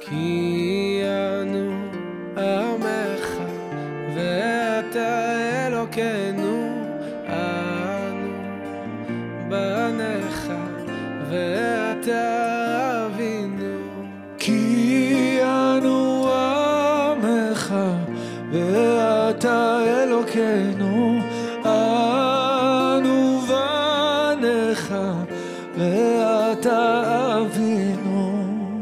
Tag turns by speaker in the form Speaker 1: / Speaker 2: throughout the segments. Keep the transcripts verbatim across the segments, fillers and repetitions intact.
Speaker 1: כי אנו עמך ואתה אלוקינו, אנו בניך ואתה אבינו.
Speaker 2: כי אנו עמך ואתה אלוקינו, אנו בניך ואתה אבינו.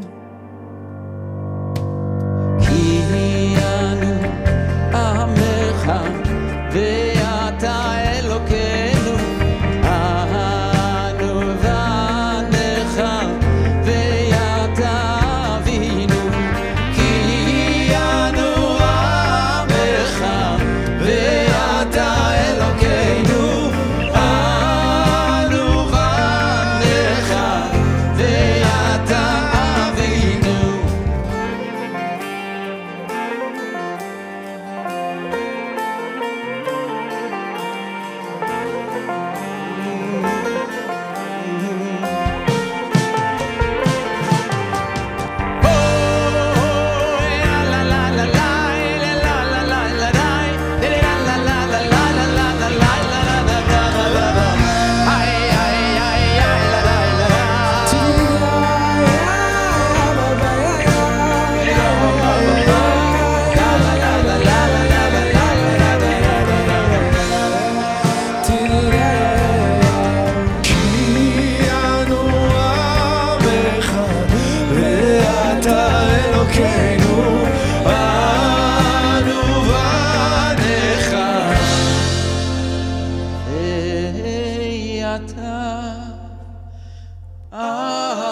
Speaker 3: כי אנו עמך ואתה אלוקינו, אנו בניך ואתה אבינו. כי אנו עמך ואתה אלוקינו, אנו בניך ואתה אבינו. אתה